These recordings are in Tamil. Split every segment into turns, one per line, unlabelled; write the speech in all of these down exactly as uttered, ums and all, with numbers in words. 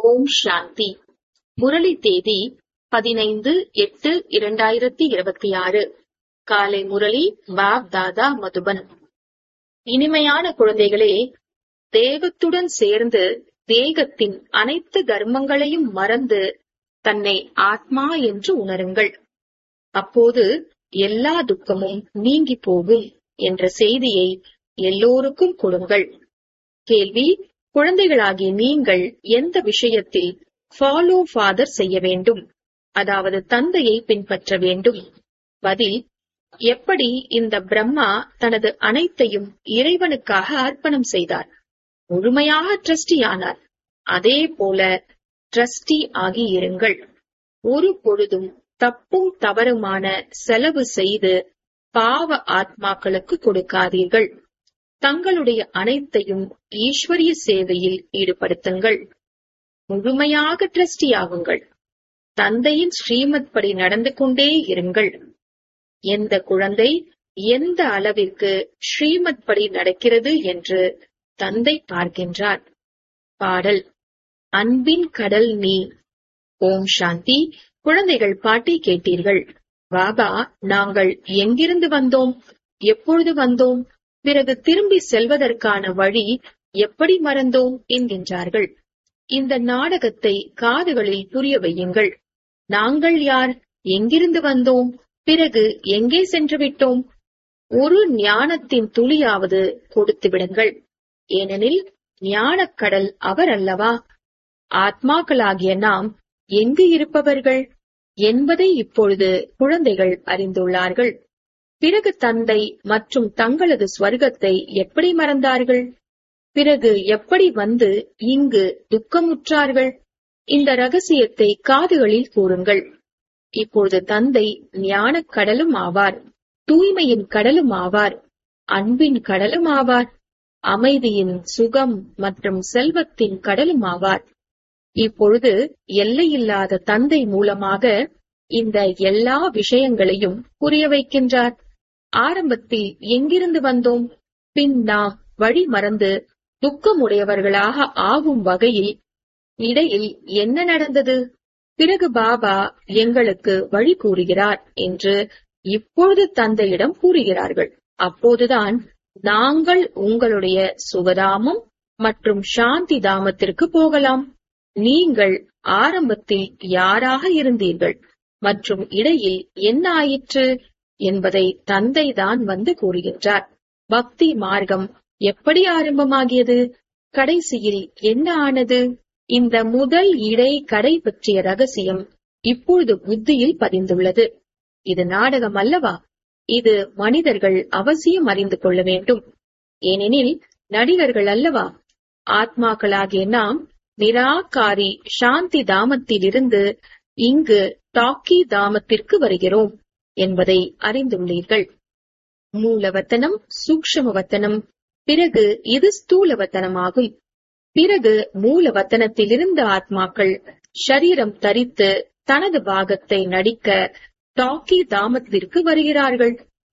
ஓம் சாந்தி. முரளி தேதி பதினைந்து எட்டு இரண்டாயிரத்தி இருபத்தி ஆறு. காலை முரளி பாப் தாதா மதுபன். இனிமையான குழந்தைகளே, தேகத்துடன் சேர்ந்து தேகத்தின் அனைத்து தர்மங்களையும் மறந்து தன்னை ஆத்மா என்று உணருங்கள். அப்போது எல்லா துக்கமும் நீங்கி போகும் என்ற செய்தியை எல்லோருக்கும் கொடுங்கள். கேள்வி: குழந்தைகளாகிய நீங்கள் எந்த விஷயத்தில் ஃபாலோ ஃபாதர் செய்ய வேண்டும், அதாவது தந்தையை பின்பற்ற வேண்டும்? பதில்: எப்படி இந்த பிரம்மா தனது அனைத்தையும் இறைவனுக்காக அர்ப்பணம் செய்தார், முழுமையாக ட்ரஸ்டி ஆனார், அதே போல ட்ரஸ்டி ஆகி இருங்கள். ஒரு பொழுதும் தப்பும் தவறுமான செலவு செய்து பாவ ஆத்மாக்களுக்கு கொடுக்காதீர்கள். தங்களுடைய அனைத்தையும் ஈஸ்வரிய சேவையில் ஈடுபடுத்துங்கள். முழுமையாக ட்ரஸ்டி ஆகுங்கள். தந்தையின் ஸ்ரீமத் படி நடந்து கொண்டே இருங்கள். எந்த குழந்தை எந்த அளவிற்கு ஸ்ரீமத் படி நடக்கிறது என்று தந்தை பார்க்கின்றார். பாடல்: அன்பின் கடல் நீ. ஓம் சாந்தி. குழந்தைகள் பாட்டை கேட்டீர்கள். பாபா, நாங்கள் எங்கிருந்து வந்தோம், எப்பொழுது வந்தோம், பிறகு திரும்பி செல்வதற்கான வழி எப்படி மறந்தோம் என்கின்றார்கள். இந்த நாடகத்தை காதுகளில் புரிய வையுங்கள். நாங்கள் யார், எங்கிருந்து வந்தோம், பிறகு எங்கே சென்று விட்டோம்? ஒரு ஞானத்தின் துளியாவது கொடுத்து விடுங்கள். ஏனெனில் ஞானக்கடல் அவர் அல்லவா? ஆத்மாக்களாகிய நாம் எங்கு இருப்பவர்கள் என்பதை இப்பொழுது குழந்தைகள் அறிந்துள்ளார்கள். பிறகு தந்தை மற்றும் தங்களது ஸ்வர்க்கத்தை எப்படி மறந்தார்கள்? பிறகு எப்படி வந்து இங்கு துக்கமுற்றார்கள்? இந்த ரகசியத்தை காதுகளில் கூறுங்கள். இப்பொழுது தந்தை ஞானக் கடலும் ஆவார், தூய்மையின் கடலும் ஆவார், அன்பின் கடலும் ஆவார், அமைதியின், சுகம் மற்றும் செல்வத்தின் கடலும் ஆவார். இப்பொழுது எல்லையில்லாத தந்தை மூலமாக இந்த எல்லா விஷயங்களையும் புரிய வைக்கின்றார். ஆரம்பத்தில் எங்கிருந்து வந்தோம், பின் நாம் வழி மறந்து துக்கமுடையவர்களாக ஆகும் வகையில் இடையில் என்ன நடந்தது, பிறகு பாபா எங்களுக்கு வழி கூறுகிறார் என்று இப்பொழுது தந்தையிடம் கூறுகிறார்கள். அப்போதுதான் நாங்கள் உங்களுடைய சுகதாமம் மற்றும் சாந்தி தாமத்திற்கு போகலாம். நீங்கள் ஆரம்பத்தில் யாராக இருந்தீர்கள் மற்றும் இடையில் என்ன ஆயிற்று என்பதை தந்தைதான் வந்து கூறுகின்றார். பக்தி மார்க்கம் எப்படி ஆரம்பமாகியது, கடைசியில் என்ன ஆனது? இந்த முதல் இடை கடை பற்றிய ரகசியம் இப்பொழுது புத்தியில் பதிந்துள்ளது. இது நாடகம் அல்லவா? இது மனிதர்கள் அவசியம் அறிந்து கொள்ள வேண்டும். ஏனெனில் நடிகர்கள் அல்லவா? ஆத்மாக்களாகிய நாம் நிராகாரி சாந்தி தாமத்திலிருந்து இங்கு டாக்கி தாமத்திற்கு வருகிறோம் என்பதை அறிந்துள்ளீர்கள். மூலவத்தனம், சூக்ஷ்மவத்தனம், பிறகு இது ஸ்தூலவத்தனமாகும். பிறகு மூலவத்தனத்திலிருந்து ஆத்மாக்கள் ஷரீரம் தரித்து தனது பாகத்தை நடிக்க டாக்கி தாமத்திற்கு வருகிறார்கள்.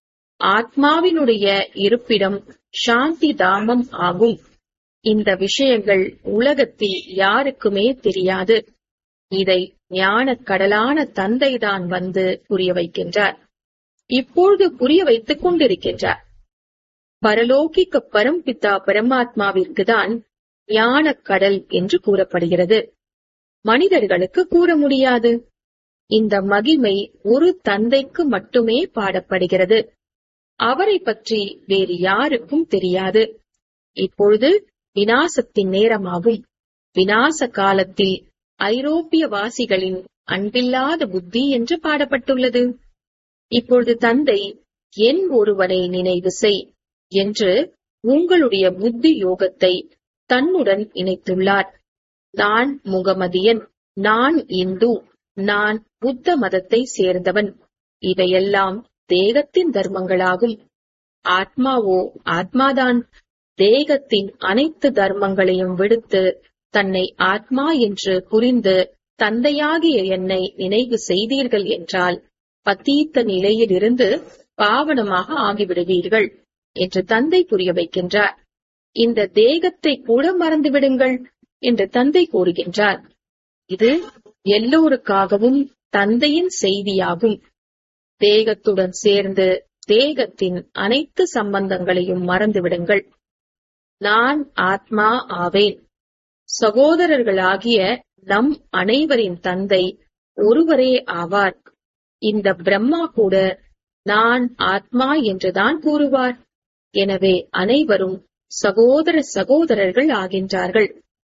ஆத்மாவினுடைய இருப்பிடம் சாந்தி தாமம் ஆகும். இந்த விஷயங்கள் உலகத்தில் யாருக்குமே தெரியாது. இதை ஞானக் கடலான தந்தைதான் வந்து புரிய வைக்கின்றார். இப்பொழுது புரிய வைத்துக் கொண்டிருக்கின்றார். பரலோகிக்க பரம்பிதா பரமாத்மாவிற்குதான் ஞானக் கடல் என்று கூறப்படுகிறது. மனிதர்களுக்கு கூற முடியாது. இந்த மகிமை ஒரு தந்தைக்கு மட்டுமே பாடப்படுகிறது. அவரை பற்றி வேறு யாருக்கும் தெரியாது. இப்பொழுது விநாசத்தின் நேரமாகும். விநாச காலத்தில் ஐரோப்பிய வாசிகளின் அன்பில்லாத புத்தி என்று பாடப்பட்டுள்ளது. இப்பொழுது தந்தை என் ஒருவனை நினைவு செய் என்று உங்களுடைய புத்தி யோகத்தை தன்னுடன் இணைத்துள்ளார். நான் முகமதியன், நான் இந்து, நான் புத்த மதத்தை சேர்ந்தவன். இவையெல்லாம் தேகத்தின் தர்மங்களாகும். ஆத்மாவோ ஆத்மாதான். தேகத்தின் அனைத்து தர்மங்களையும் விடுத்து தன்னை ஆத்மா என்று புரிந்து தந்தையாகிய என்னை நினைவு செய்தீர்கள் என்றால் பதீத்த நிலையிலிருந்து பாவனமாக ஆகிவிடுவீர்கள் என்று தந்தை புரிய வைக்கின்றார். இந்த தேகத்தை கூட மறந்துவிடுங்கள் என்று தந்தை கூறுகின்றார். இது எல்லோருக்காகவும் தந்தையின் செய்தியாகும். தேகத்துடன் சேர்ந்து தேகத்தின் அனைத்து சம்பந்தங்களையும் மறந்துவிடுங்கள். நான் ஆத்மா ஆவேன். சகோதரர்களாகிய நம் அனைவரின் தந்தை ஒருவரே ஆவார். இந்த பிரம்மா கூட நான் ஆத்மா என்றுதான் கூறுவார். எனவே அனைவரும் சகோதர சகோதரர்கள் ஆகின்றார்கள்.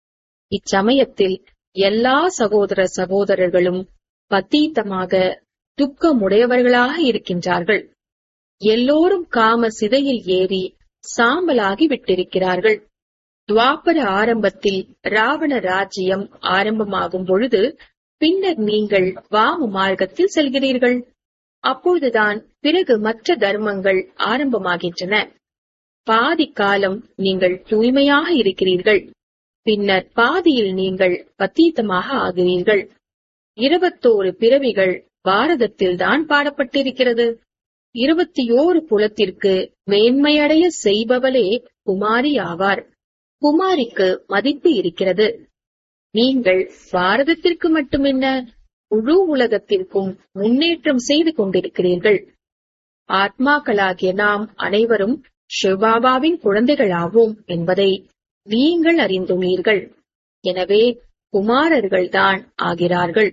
இச்சமயத்தில் எல்லா சகோதர சகோதரர்களும் பத்தீத்தமாக துக்கமுடையவர்களாக இருக்கின்றார்கள். எல்லோரும் காம சிதையில் ஏறி சாம்பலாகி விட்டிருக்கிறார்கள். துவாபர ஆரம்பத்தில் ராவண ராஜ்யம் ஆரம்பமாகும் பொழுது பின்னர் நீங்கள் வாம மார்க்கத்தில் செல்கிறீர்கள். அப்பொழுதுதான் பிறகு மற்ற தர்மங்கள் ஆரம்பமாகின்றன. பாதி காலம் நீங்கள் தூய்மையாக இருக்கிறீர்கள். பின்னர் பாதியில் நீங்கள் பத்தீத்தமாக ஆகிறீர்கள். இருபத்தோரு பிறவிகள் பாரதத்தில்தான் பாடப்பட்டிருக்கிறது. இருபத்தி ஓரு குலத்திற்கு மேன்மையடைய செய்பவளே குமாரி ஆவார். குமாரிக்கு மதிப்பு இருக்கிறது. நீங்கள் பாரதத்திற்கு மட்டுமென்ன, முழு உலகத்திற்கும் முன்னேற்றம் செய்து கொண்டிருக்கிறீர்கள். ஆத்மாக்களாகிய நாம் அனைவரும் சிவபாபாவின் குழந்தைகளாவோம் என்பதை நீங்கள் அறிந்துள்ளீர்கள். எனவே குமாரர்கள்தான் ஆகிறார்கள்.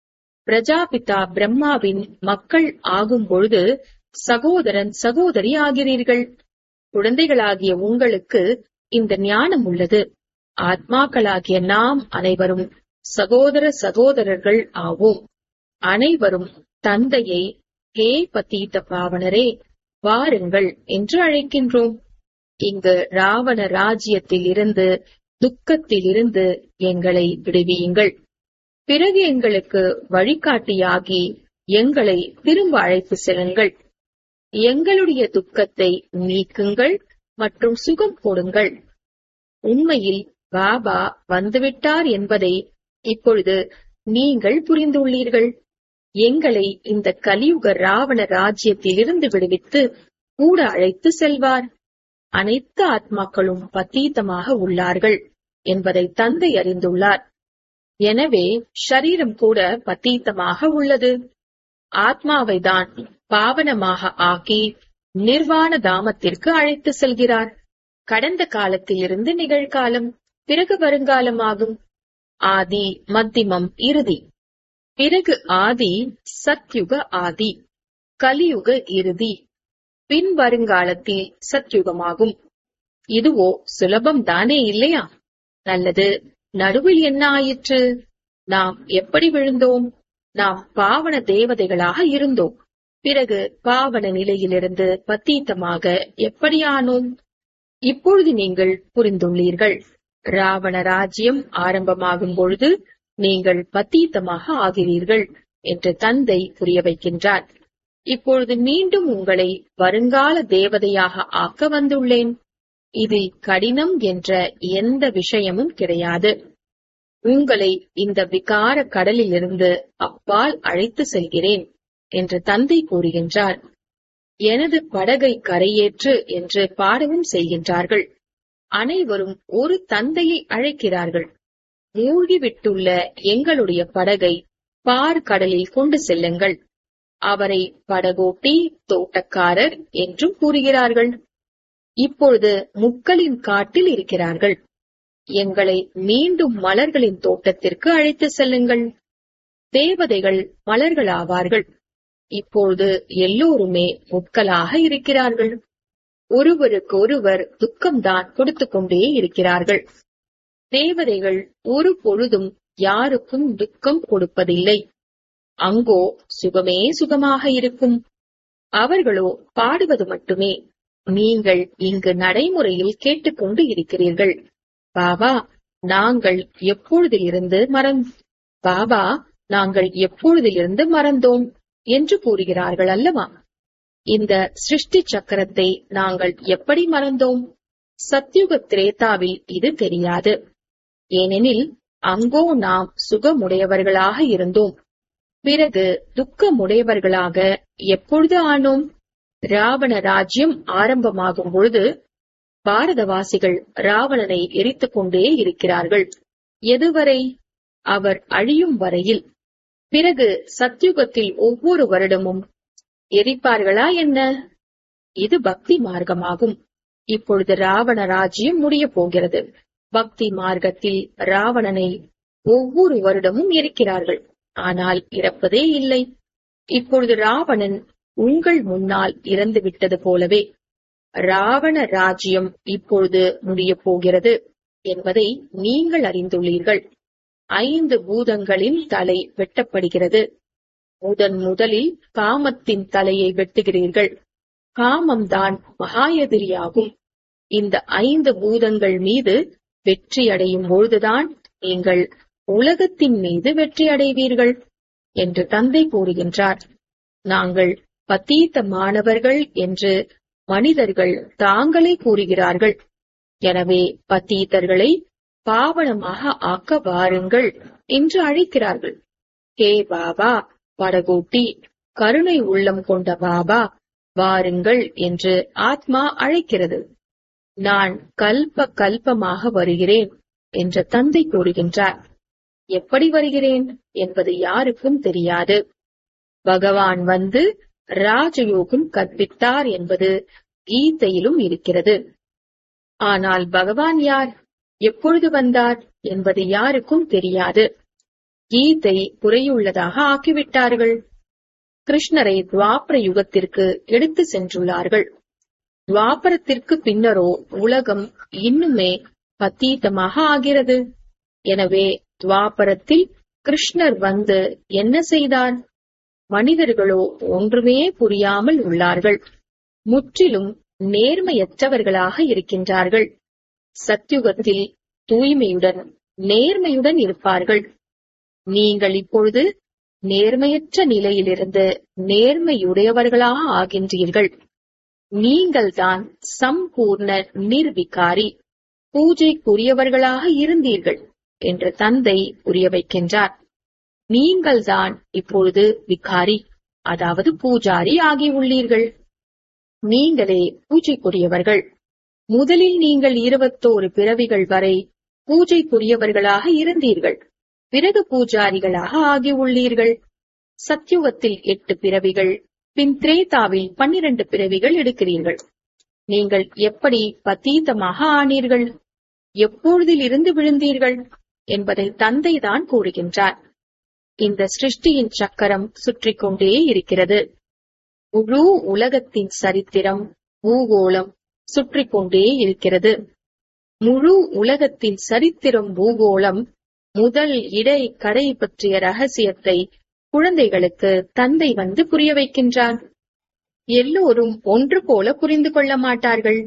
பிரஜாபிதா பிரம்மாவின் மக்கள் ஆகும் பொழுது சகோதரன் சகோதரி ஆகிறீர்கள். குழந்தைகளாகிய உங்களுக்கு இந்த ஞானம் உள்ளது. ஆத்மாக்களாகிய நாம் அனைவரும் சகோதர சகோதரர்கள் ஆவோம். அனைவரும் தந்தையை ஹே பதீத பாவனரே வாருங்கள் என்று அழைக்கின்றோம். இங்கு ராவண ராஜ்யத்தில் இருந்து துக்கத்தில் இருந்து எங்களை விடுவியுங்கள். பிறகு எங்களுக்கு வழிகாட்டியாகி எங்களை திரும்ப அழைத்து செல்லுங்கள். எங்களுடைய துக்கத்தை நீக்குங்கள் மற்றும் சுகம் கொடுங்கள். உண்மையில் பாபா வந்துவிட்டார் என்பதை இப்பொழுது நீங்கள் புரிந்துள்ளீர்கள். எங்களை இந்த கலியுக ராவண ராஜ்யத்தில் இருந்து விடுவித்து கூட அழைத்து செல்வார். அனைத்து ஆத்மாக்களும் பத்தீத்தமாக உள்ளார்கள் என்பதை தந்தை அறிந்துள்ளார். எனவே ஷரீரம் கூட பத்தீத்தமாக உள்ளது. ஆத்மாவை தான் பாவனமாக ஆக்கி நிர்வாண தாமத்திற்கு அழைத்து செல்கிறார். கடந்த காலத்திலிருந்து நிகழ்காலம், பிறகு வருங்காலமாகும். ஆதி, மத்தியமம், இறுதி. பிறகு ஆதி சத்யுக ஆதி, கலியுக இறுதி, பின் வருங்காலத்தில் சத்யுகமாகும். இதுவோ சுலபம் தானே இல்லையா? நல்லது, நடுவில் என்ன ஆயிற்று? நாம் எப்படி விழுந்தோம்? நாம் பாவன தேவதைகளாக இருந்தோம். பிறகு பாவன நிலையிலிருந்து பத்தீத்தமாக எப்படி ஆனோம்? இப்பொழுது நீங்கள் புரிந்துள்ளீர்கள். ராவண ராஜ்யம் ஆரம்பமாகும் பொழுது நீங்கள் பத்தீத்தமாக ஆகிறீர்கள் என்று தந்தை புரிய வைக்கின்றார். இப்பொழுது மீண்டும் உங்களை வருங்கால தேவதையாக ஆக்க வந்துள்ளேன். இதில் கடினம் என்ற எந்த விஷயமும் கிடையாது. உங்களை இந்த விகார கடலிலிருந்து அப்பால் அழைத்து செல்கிறேன் என்று தந்தை கூறுகின்றார். எனது படகை கரையேற்று என்று பாடவும் செய்கின்றார்கள். அனைவரும் ஒரு தந்தையை அழைக்கிறார்கள். மூழ்கிவிட்டுள்ள எங்களுடைய படகை பார் கடலில் கொண்டு செல்லுங்கள். அவரை படகோட்டி தோட்டக்காரர் என்றும் கூறுகிறார்கள். இப்பொழுது முட்களின் காட்டில் இருக்கிறார்கள். எங்களை மீண்டும் மலர்களின் தோட்டத்திற்கு அழைத்து செல்லுங்கள். தேவதைகள் மலர்களாவார்கள். இப்பொழுது எல்லோருமே முட்களாக இருக்கிறார்கள். ஒருவருக்கு ஒருவர் துக்கம்தான் கொடுத்து கொண்டே இருக்கிறார்கள். தேவதைகள் ஒரு பொழுதும் யாருக்கும் துக்கம் கொடுப்பதில்லை. அங்கோ சுகமே சுகமாக இருக்கும். அவர்களோ பாடுவது மட்டுமே. நீங்கள் இங்கு நடைமுறையில் கேட்டுக்கொண்டு இருக்கிறீர்கள். பாபா, நாங்கள் எப்பொழுதிலிருந்து மறந் பாபா நாங்கள் எப்பொழுதிலிருந்து மறந்தோம் என்று கூறுகிறார்கள் அல்லவா? இந்த சிருஷ்டி சக்கரத்தை நாங்கள் எப்படி மறந்தோம்? சத்யுக திரேதாவில் இது தெரியாது. ஏனெனில் அங்கோ நாம் சுகமுடையவர்களாக இருந்தோம். பிறகு துக்கமுடையவர்களாக எப்பொழுது ஆனோம்? ராவண ராஜ்யம் ஆரம்பமாகும் பொழுது பாரதவாசிகள் ராவணனை எரித்துக் கொண்டே இருக்கிறார்கள். எதுவரை? அவர் அழியும் வரையில். பிறகு சத்யுகத்தில் ஒவ்வொரு வருடமும் எரிப்பார்களா என்ன? இது பக்தி மார்க்கமாகும். இப்பொழுது ராவண ராஜ்யம் முடிய போகிறது. பக்தி மார்க்கத்தில் ராவணனை ஒவ்வொரு வருடமும் எரிக்கிறார்கள், ஆனால் இறப்பதே இல்லை. இப்பொழுது ராவணன் உங்கள் முன்னால் இறந்து விட்டது போலவே ராவண ராஜ்யம் இப்பொழுது முடிய போகிறது என்பதை நீங்கள் அறிந்துள்ளீர்கள். ஐந்து பூதங்களின் தலை வெட்டப்படுகிறது. முதன் முதலில் காமத்தின் தலையை வெட்டுகிறீர்கள். காமம்தான் மகாயதிரியாகும். இந்த ஐந்து பூதங்கள் மீது வெற்றி அடையும் பொழுதுதான் நீங்கள் உலகத்தின் மீது வெற்றி அடைவீர்கள் என்று தந்தை கூறுகின்றார். நாங்கள் பத்தீத்தமானவர்கள் என்று மனிதர்கள் தாங்களே கூறுகிறார்கள். எனவே பத்தீத்தர்களை பாவனமாக ஆக்க வாருங்கள் என்று அழைக்கிறார்கள். ஹே பாபா படகோட்டி, கருணை உள்ளம் கொண்ட பாபா, வாருங்கள் என்று ஆத்மா அழைக்கிறது. நான் கல்ப கல்பமாக வருகிறேன் என்ற தந்தை கூறுகின்றார். எப்படி வருகிறேன் என்பது யாருக்கும் தெரியாது. பகவான் வந்து ராஜயோகம் கற்பித்தார் என்பது கீதையிலும் இருக்கிறது. ஆனால் பகவான் யார், எப்பொழுது வந்தார் என்பது யாருக்கும் தெரியாது. கீதை குறையுள்ளதாக ஆக்கிவிட்டார்கள். கிருஷ்ணரை துவாபர யுகத்திற்கு எடுத்து சென்றுள்ளார்கள். துவாபரத்திற்கு பின்னரோ உலகம் இன்னுமே பத்தீதமாக ஆகிறது. எனவே துவாபரத்தில் கிருஷ்ணர் வந்து என்ன செய்தார்? மனிதர்களோ ஒன்றுமே புரியாமல் உள்ளார்கள். முற்றிலும் நேர்மையற்றவர்களாக இருக்கின்றார்கள். சத்யுகத்தில் தூய்மையுடன் நேர்மையுடன் இருப்பார்கள். நீங்கள் இப்பொழுது நேர்மையற்ற நிலையிலிருந்து நேர்மையுடையவர்களாக ஆகின்றீர்கள். நீங்கள்தான் சம்பூர்ண நிர்விகாரி, பூஜைக்குரியவர்களாக இருந்தீர்கள் என்று தந்தை புரிய வைக்கின்றார். நீங்கள்தான் இப்பொழுது விகாரி, அதாவது பூஜாரி ஆகியுள்ளீர்கள். நீங்களே பூஜைக்குரியவர்கள். முதலில் நீங்கள் இருபத்தோரு பிறவிகள் வரை பூஜைக்குரியவர்களாக இருந்தீர்கள். பிறகு பூஜாரிகளாக ஆகியுள்ளீர்கள். சத்யுகத்தில் எட்டு பிறவிகள், பின் திரேதாவில் பன்னிரண்டு பிறவிகள் எடுக்கிறீர்கள். நீங்கள் எப்படி பத்தீதமாக ஆனீர்கள், எப்பொழுதில் இருந்து விழுந்தீர்கள் என்பதை தந்தைதான் கூறுகின்றார். இந்த சிருஷ்டியின் சக்கரம் சுற்றிக் கொண்டே இருக்கிறது. முழு உலகத்தின் சரித்திரம், பூகோளம் சுற்றிக் கொண்டே இருக்கிறது. முழு உலகத்தின் சரித்திரம், பூகோளம், முதல் இடை கடை பற்றிய ரகசியத்தை குழந்தைகளுக்கு தந்தை வந்து புரிய வைக்கின்றார். எல்லோரும் ஒன்று போல புரிந்து கொள்ள மாட்டார்கள்.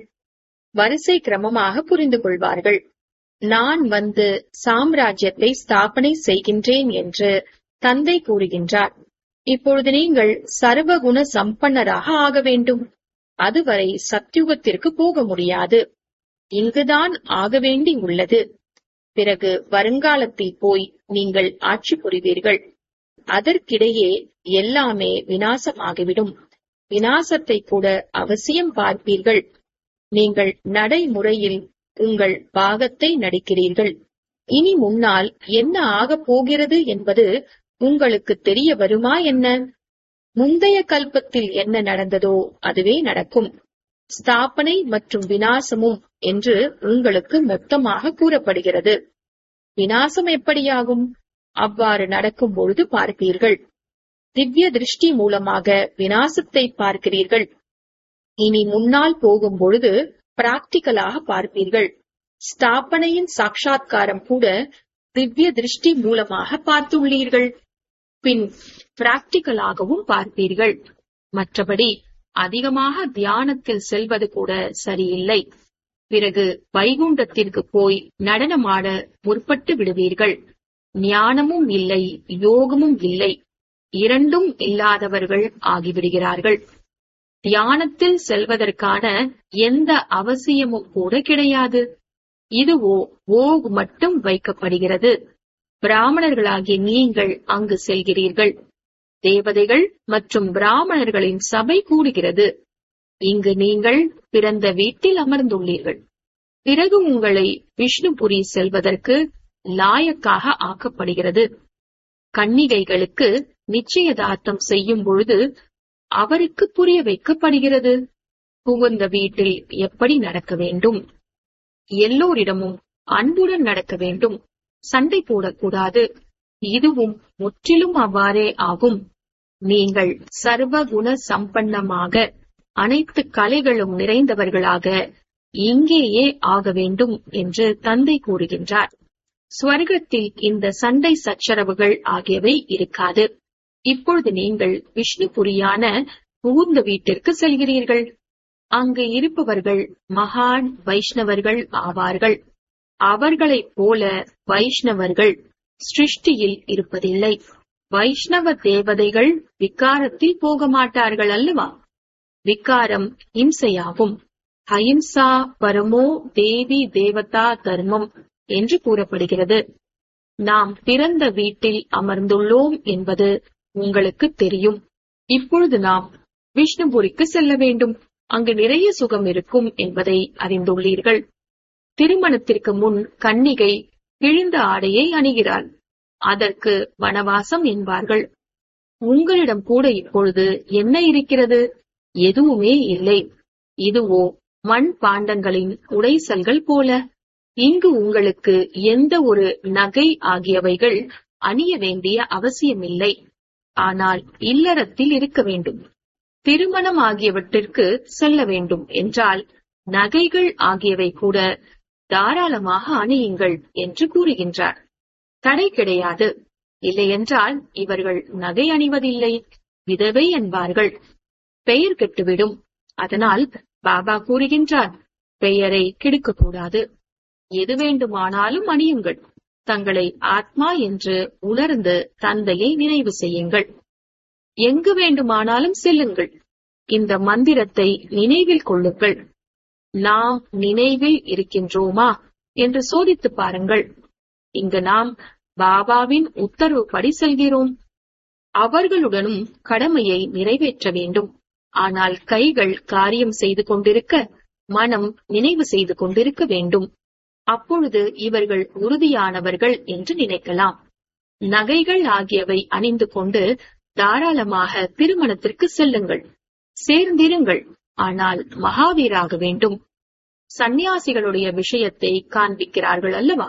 வரிசை கிரமமாக புரிந்து கொள்வார்கள். நான் வந்து சாம்ராஜ்யத்தை ஸ்தாபனை செய்கின்றேன் என்று தந்தை கூறுகின்றார். இப்பொழுது நீங்கள் சர்வகுண சம்பன்னராக ஆக வேண்டும். அதுவரை சத்யுகத்திற்கு போக முடியாது. இங்குதான் ஆக வேண்டி உள்ளது. பிறகு வருங்காலத்தில் போய் நீங்கள் ஆட்சி புரிவீர்கள். அதற்கிடையே எல்லாமே விநாசமாகிவிடும். விநாசத்தை கூட அவசியம் பார்ப்பீர்கள். நீங்கள் நடைமுறையில் உங்கள் பாகத்தை நடிக்கிறீர்கள். இனி முன்னால் என்ன ஆகப் போகிறது என்பது உங்களுக்கு தெரிய வருமா என்ன? முந்தைய கல்பத்தில் என்ன நடந்ததோ அதுவே நடக்கும். ஸ்தாபனை மற்றும் விநாசமும் என்று உங்களுக்கு மொத்தமாக கூறப்படுகிறது. விநாசம் எப்படியாகும்? அவ்வாறு நடக்கும் பொழுது பார்ப்பீர்கள். திவ்ய திருஷ்டி மூலமாக விநாசத்தை பார்க்கிறீர்கள். இனி முன்னால் போகும் பொழுது பிராக்டிகலாக பார்ப்பீர்கள். ஸ்தாபனையின் சாட்சா்காரம் கூட திவ்ய திருஷ்டி மூலமாக பார்த்துள்ளீர்கள். பின் பிராக்டிகலாகவும் பார்ப்பீர்கள். மற்றபடி அதிகமாக தியானத்தில் செல்வது கூட சரியில்லை. பிறகு வைகுண்டத்திற்கு போய் நடனமாட முற்பட்டு விடுவீர்கள். ஞானமும் இல்லை, யோகமும் இல்லை, இரண்டும் இல்லாதவர்கள் ஆகிவிடுகிறார்கள். தியானத்தில் செல்வதற்கான எந்த அவசியமும் கூட கிடையாது. இதுவோ ஓக் மட்டும் வைக்கப்படுகிறது. பிராமணர்களாகிய நீங்கள் அங்கு செல்கிறீர்கள். தேவதைகள் மற்றும் பிராமணர்களின் சபை கூடுகிறது. இங்கு நீங்கள் பிறந்த வீட்டில் அமர்ந்துள்ளீர்கள். பிறகு உங்களை விஷ்ணுபுரி செல்வதற்கு லாயக்காக ஆக்கப்படுகிறது. கன்னிகைகளுக்கு நிச்சயதார்த்தம் செய்யும் பொழுது அவருக்கு புரிய வைக்கப்படுகிறது புகுந்த வீட்டில் எப்படி நடக்க வேண்டும், எல்லோரிடமும் அன்புடன் நடக்க வேண்டும், சண்டை போடக்கூடாது. இதுவும் முற்றிலும் அவ்வாறே ஆகும். நீங்கள் சர்வகுண சம்பன்னமாக அனைத்து கலைகளும் நிறைந்தவர்களாக இங்கேயே ஆக வேண்டும் என்று தந்தை கூறுகின்றார். ஸ்வர்க்கத்தில் இந்த சண்டை சச்சரவுகள் ஆகியவை இருக்காது. இப்பொழுது நீங்கள் விஷ்ணுபுரியான புகுந்த வீட்டிற்கு செல்கிறீர்கள். அங்கு இருப்பவர்கள் மகான் வைஷ்ணவர்கள் ஆவார்கள். அவர்களைப் போல வைஷ்ணவர்கள் சிருஷ்டியில் இருப்பதில்லை. வைஷ்ணவ தேவதைகள் விகாரத்தில் போக மாட்டார்கள் அல்லவா? விகாரம் இம்சையாகும். அஹிம்சா பரமோ தேவி தேவதா தர்மம் என்று கூறப்படுகிறது. நாம் பிறந்த வீட்டில் அமர்ந்துள்ளோம் என்பது உங்களுக்கு தெரியும். இப்பொழுது நாம் விஷ்ணுபுரிக்கு செல்ல வேண்டும். அங்கு நிறைய சுகம் இருக்கும் என்பதை அறிந்துள்ளீர்கள். திருமணத்திற்கு முன் கன்னிகை கிழிந்த ஆடையை அணிகிறாள். அதற்கு வனவாசம் என்பார்கள். உங்களிடம் கூட இப்பொழுது என்ன இருக்கிறது? எதுவுமே இல்லை. இதுவோ மண் பாண்டங்களின் உடைசல்கள் போல. இங்கு உங்களுக்கு எந்த ஒரு நகை ஆகியவைகள் அணிய வேண்டிய அவசியமில்லை. ஆனால் இல்லறத்தில் இருக்க வேண்டும். திருமணம் ஆகியவற்றிற்கு செல்ல வேண்டும் என்றால் நகைகள் ஆகியவை கூட தாராளமாக அணியுங்கள் என்று கூறுகின்றார். தடை கிடையாது. இல்லையென்றால் இவர்கள் நகை அணிவதில்லை, விதவை என்பார்கள். பெயர் கெட்டுவிடும். அதனால் பாபா கூறுகின்றார், பெயரை கெடுக்கக்கூடாது. எது வேண்டுமானாலும் அணியுங்கள். தங்களை ஆத்மா என்று உணர்ந்து தந்தையை நினைவு செய்யுங்கள். எங்கு வேண்டுமானாலும் செல்லுங்கள். இந்த மந்திரத்தை நினைவில் கொள்ளுங்கள். நாம் நினைவில் இருக்கின்றோமா என்று சோதித்து பாருங்கள். இங்கு நாம் பாபாவின் உத்தரவுப்படி செல்கிறோம். அவர்களுடனும் கடமையை நிறைவேற்ற வேண்டும். ஆனால் கைகள் காரியம் செய்து கொண்டிருக்க, மனம் நினைவு செய்து கொண்டிருக்க வேண்டும். அப்பொழுது இவர்கள் உறுதியானவர்கள் என்று நினைக்கலாம். நகைகள் ஆகியவை அணிந்து கொண்டு தாராளமாக திருமணத்திற்கு செல்லுங்கள். சேர்ந்திருங்கள். ஆனால் மகாவீராக வேண்டும். சந்நியாசிகளுடைய விஷயத்தை காண்பிக்கிறார்கள் அல்லவா?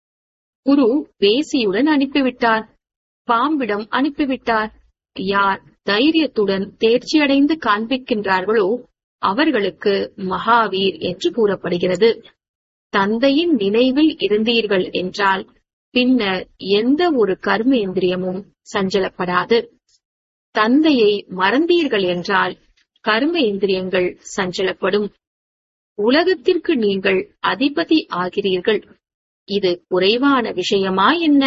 குரு வேசியுடன் அனுப்பிவிட்டார், பாம்பிடம் அனுப்பிவிட்டார். யார் தைரியத்துடன் தேர்ச்சியடைந்து காண்பிக்கின்றார்களோ அவர்களுக்கு மகாவீர் என்று கூறப்படுகிறது. தந்தையின் நினைவில் இருந்தீர்கள் என்றால் பின்னர் எந்த ஒரு கர்மேந்திரியமும் சஞ்சலப்படாது. தந்தையை மறந்தீர்கள் என்றால் கர்ம இந்திரியங்கள் சஞ்சலப்படும். உலகத்திற்கு நீங்கள் அதிபதி ஆகிறீர்கள். இது குறைவான விஷயமா என்ன?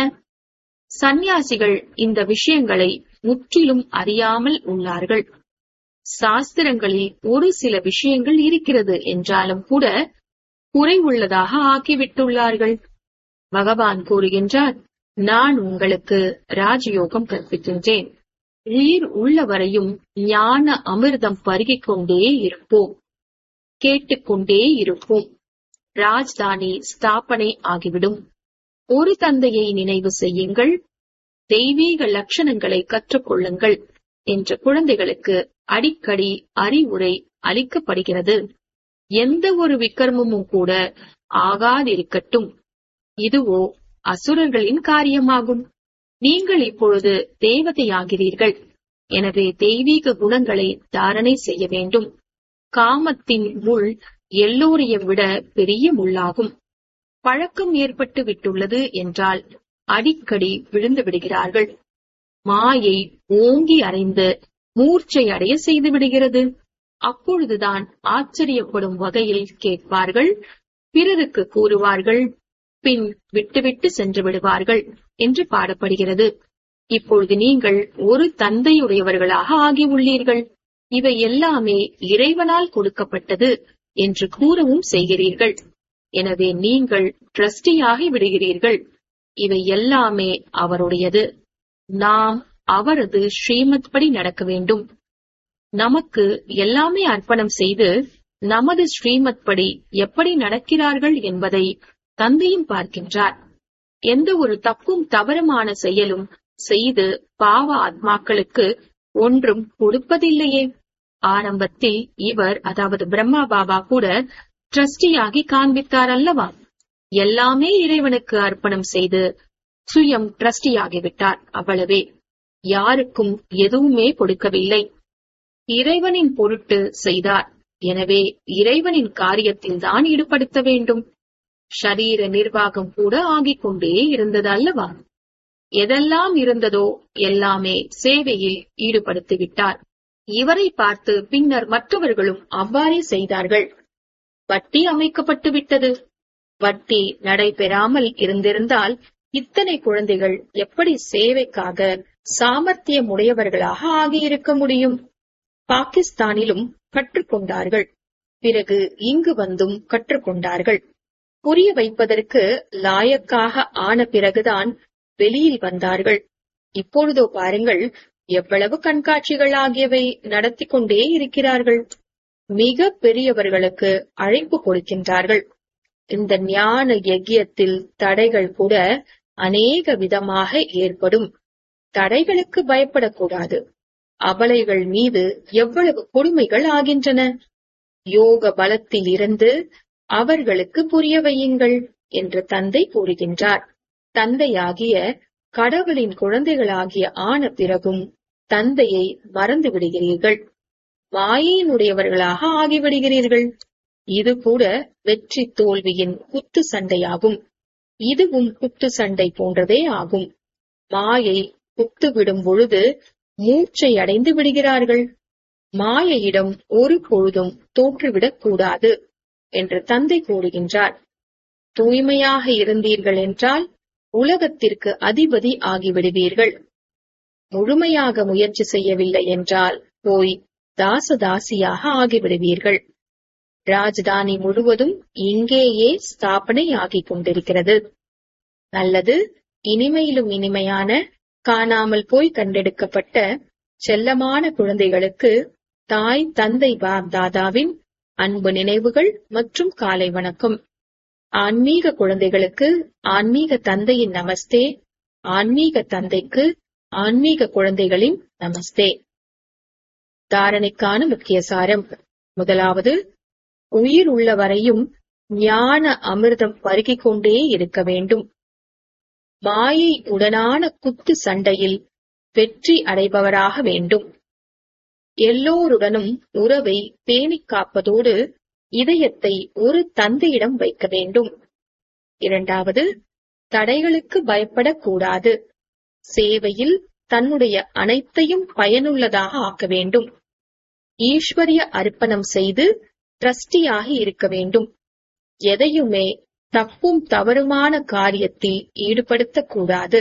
சந்நியாசிகள் இந்த விஷயங்களை முற்றிலும் அறியாமல் உள்ளார்கள். சாஸ்திரங்களில் ஒரு சில விஷயங்கள் இருக்கிறது என்றாலும் கூட குறைவுள்ளதாக ஆக்கிவிட்டுள்ளார்கள். பகவான் கூறுகின்றார், நான் உங்களுக்கு ராஜயோகம் கற்பிக்கின்றேன். உயிர் உள்ளவரையும் ஞான அமிர்தம் பருகிக் கொண்டே இருப்போம், கேட்டுக்கொண்டே இருப்போம். ராஜ்தானி ஸ்தாபனை ஆகிவிடும். ஒரு தந்தையை நினைவு செய்யுங்கள், தெய்வீக லட்சணங்களை கற்றுக்கொள்ளுங்கள் என்ற குழந்தைகளுக்கு அடிக்கடி அறிவுரை அளிக்கப்படுகிறது. எந்த ஒரு விக்ரமமும் கூட ஆகாதிருக்கட்டும். இதுவோ அசுரர்களின் காரியமாகும். நீங்கள் இப்பொழுது தேவதையாகிறீர்கள். எனவே தெய்வீக குணங்களை தாரணை செய்ய வேண்டும். காமத்தின் முள் எல்லோரையும் விட பெரிய முள்ளாகும். பழக்கம் ஏற்பட்டு விட்டுள்ளது என்றால் அடிக்கடி விழுந்து விடுகிறார்கள். மாயை ஓங்கி அறைந்து மூர்ச்சை அடைய செய்து விடுகிறது. அப்பொழுதுதான் ஆச்சரியப்படும் வகையில் கேட்பார்கள், பிறருக்கு கூறுவார்கள், பின் விட்டுவிட்டு சென்று விடுவார்கள் என்று பாடப்படுகிறது. இப்பொழுது நீங்கள் ஒரு தந்தையுடையவர்களாக ஆகியுள்ளீர்கள். இவை எல்லாமே இறைவனால் கொடுக்கப்பட்டது என்று கூறவும் செய்கிறீர்கள். எனவே நீங்கள் ட்ரஸ்டியாகி விடுகிறீர்கள். இவை எல்லாமே அவருடையது. நாம் அவரது ஸ்ரீமத் படி நடக்க வேண்டும். நமக்கு எல்லாமே அர்ப்பணம் செய்து நமது ஸ்ரீமத் படி எப்படி நடக்கிறார்கள் என்பதை தந்தையும் பார்க்கின்றார். எந்த ஒரு தப்பும் தவறுமான செயலும் செய்து பாவ ஆத்மாக்களுக்கு ஒன்றும் கொடுப்பதில்லையே. ஆரம்பத்தில் இவர், அதாவது பிரம்மா பாபா கூட ட்ரஸ்டியாகி காண்பித்தார் அல்லவா? எல்லாமே இறைவனுக்கு அர்ப்பணம் செய்து சுயம் ட்ரஸ்டியாகிவிட்டார். அவ்வளவே. யாருக்கும் எதுவுமே கொடுக்கவில்லை. இறைவனின் பொருட்டு செய்தார். எனவே இறைவனின் காரியத்தில் தான் ஈடுபடுத்த வேண்டும். ஷரீர நிர்வாகம் கூட ஆகிக் கொண்டே இருந்தது அல்லவா? எதெல்லாம் இருந்ததோ எல்லாமே சேவையில் ஈடுபடுத்திவிட்டார். இவரை பார்த்து பின்னர் மற்றவர்களும் அவ்வாறே செய்தார்கள். வட்டி அமைக்கப்பட்டு விட்டது. வட்டி நடைபெறாமல் இருந்திருந்தால் இத்தனை குழந்தைகள் எப்படி சேவைக்காக சாமர்த்தியமுடையவர்களாக ஆகியிருக்க முடியும்? பாகிஸ்தானிலும் கற்றுக்கொண்டார்கள். பிறகு இங்கு வந்தும் கற்றுக்கொண்டார்கள். புரிய வைப்பதற்கு லாயக்காக ஆன பிறகுதான் வெளியில் வந்தார்கள். இப்பொழுதோ பாருங்கள், எவ்வளவு கண்காட்சிகள் ஆகியவை நடத்தி கொண்டே இருக்கிறார்கள். மிக பெரியவர்களுக்கு அழைப்பு கொடுக்கின்றார்கள். இந்த ஞான யஜ்யத்தில் தடைகள் கூட அநேக விதமாக ஏற்படும். தடைகளுக்கு பயப்படக்கூடாது. அபலைகள் மீது எவ்வளவு கொடுமைகள் ஆகின்றன. யோக பலத்தில் இருந்து அவர்களுக்கு புரிய வையுங்கள் என்று தந்தை கூறுகின்றார். தந்தையாகிய கடவுளின் குழந்தைகளாகிய ஆன பிறகும் தந்தையை மறந்து விடுகிறீர்கள். மாயையினுடையவர்களாக ஆகிவிடுகிறீர்கள். இது கூட வெற்றி தோல்வியின் குத்து சண்டையாகும். இதுவும் குத்து சண்டை போன்றதே ஆகும். மாயை குத்து விடும் பொழுது மூச்சை அடைந்து விடுகிறார்கள். மாயையிடம் ஒரு பொழுதும் தோற்றுவிடக் கூடாது என்று தந்தை கூறுகின்றார். தூய்மையாக இருந்தீர்கள் என்றால் உலகத்திற்கு அதிபதி ஆகிவிடுவீர்கள். முழுமையாக முயற்சி செய்யவில்லை என்றால் போய் தாசதாசியாக ஆகிவிடுவீர்கள். ராஜதானி முழுவதும் இங்கேயே ஸ்தாபனை ஆகிக் கொண்டிருக்கிறது. நல்லது. இனிமையிலும் இனிமையான காணாமல் போய் கண்டெடுக்கப்பட்ட செல்லமான குழந்தைகளுக்கு தாய் தந்தை பாப் தாதாவின் அன்பு நினைவுகள் மற்றும் காலை வணக்கம். ஆன்மீக குழந்தைகளுக்கு ஆன்மீக தந்தையின் நமஸ்தே. ஆன்மீக தந்தைக்கு ஆன்மீக குழந்தைகளின் நமஸ்தே. தாரணைக்கான முக்கிய சாரம். முதலாவது, உயிர் உள்ள வரையும் ஞான அமிர்தம் பருகிக் கொண்டே இருக்க வேண்டும். மாயை உடனான குத்து சண்டையில் வெற்றி அடைபவராக வேண்டும். எல்லோருடனும் உறவை பேணிக் காப்பதோடு இதயத்தை ஒரு தந்தையிடம் வைக்க வேண்டும். இரண்டாவது, தடைகளுக்கு பயப்படக்கூடாது. சேவையில் தன்னுடைய அனைத்தையும் பயனுள்ளதாக ஆக்க வேண்டும். ஈஸ்வரிய அர்ப்பணம் செய்து ட்ரஸ்டியாக இருக்க வேண்டும். எதையுமே தப்பும் தவறுமான காரியத்தில் ஈடுபடுத்தக்கூடாது.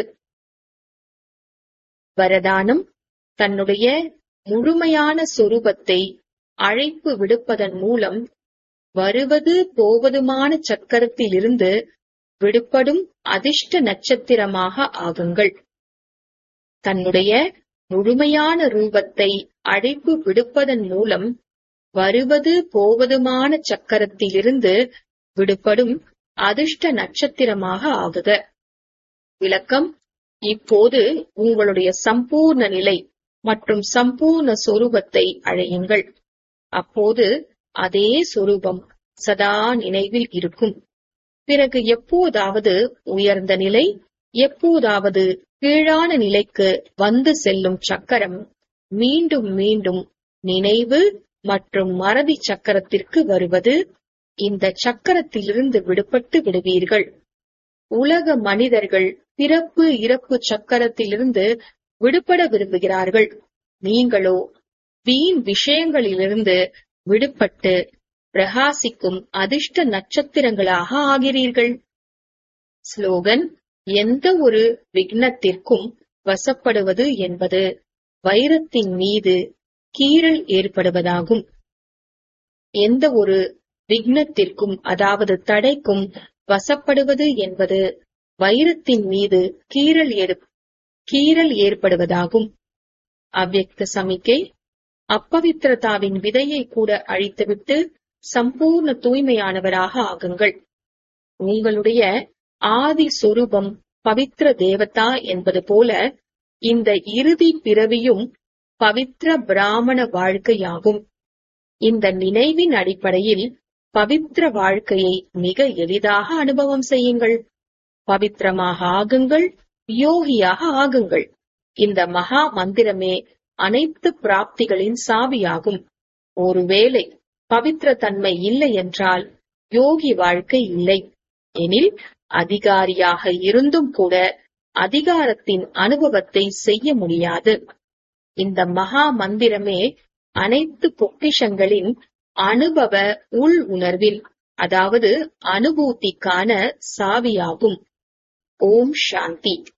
வரதானம். தன்னுடைய முழுமையான சொரூபத்தை அழைப்பு விடுப்பதன் மூலம் வருவது போவதுமான சக்கரத்திலிருந்து விடுபடும் அதிர்ஷ்ட நட்சத்திரமாக ஆகுங்கள். தன்னுடைய முழுமையான ரூபத்தை அழைப்பு விடுப்பதன் மூலம் வருவது போவதுமான சக்கரத்திலிருந்து விடுபடும் அதிர்ஷ்ட நட்சத்திரமாக ஆகுக. விளக்கம். இப்போது உங்களுடைய சம்பூர்ண நிலை மற்றும் சம்பூர்ண சொரூபத்தை அழையுங்கள். அப்போது அதே சொரூபம் சதா நினைவில் இருக்கும். பிறகு எப்போதாவது உயர்ந்த நிலை, எப்போதாவது கீழான நிலைக்கு வந்து செல்லும் சக்கரம் மீண்டும் மீண்டும் நினைவு மற்றும் மறதி சக்கரத்திற்கு வருவது. இந்த சக்கரத்திலிருந்து விடுபட்டு விடுவீர்கள். உலக மனிதர்கள் பிறப்பு இறப்பு சக்கரத்திலிருந்து விடுபட விரும்புகிறார்கள். நீங்களோ வீண் விஷயங்களிலிருந்து விடுபட்டு பிரகாசிக்கும் அதிர்ஷ்ட நட்சத்திரங்களாக ஆகிறீர்கள். ஸ்லோகன். எந்த ஒரு விக்னத்திற்கும் வசப்படுவது என்பது வைரத்தின் மீது கீறல் ஏற்படுவதாகும். எந்த ஒரு விக்னத்திற்கும், அதாவது தடைக்கும் வசப்படுவது என்பது வைரத்தின் மீது கீறல் ஏற் கீறல் ஏற்படுவதாகும். அவ்யக்த சமிக்கை. அப்பவித்திரதாவின் விதையை கூட அழித்துவிட்டு சம்பூர்ண தூய்மையானவராக ஆகுங்கள். உங்களுடைய ஆதி சொரூபம் பவித்ர தேவதா என்பது போல இந்த இறுதி பிறவியும் பவித்ர பிராமண வாழ்க்கையாகும். இந்த நினைவின் அடிப்படையில் பவித்ர வாழ்க்கையை மிக எளிதாக அனுபவம் செய்யுங்கள். பவித்திரமாக ஆகுங்கள், யோகியாக ஆகுங்கள். இந்த மகா மந்திரமே அனைத்து பிராப்திகளின் சாவியாகும். ஒருவேளை பவித்ர தன்மை இல்லை என்றால் யோகி வாழ்க்கை இல்லை. எனில் அதிகாரியாக இருந்தும் கூட அதிகாரத்தின் அனுபவத்தை செய்ய முடியாது. இந்த மகா மந்திரமே அனைத்து பொக்கிஷங்களின் அனுபவ உள் உணர்வில், அதாவது அனுபூதிக்கான சாவியாகும். ஓம் சாந்தி.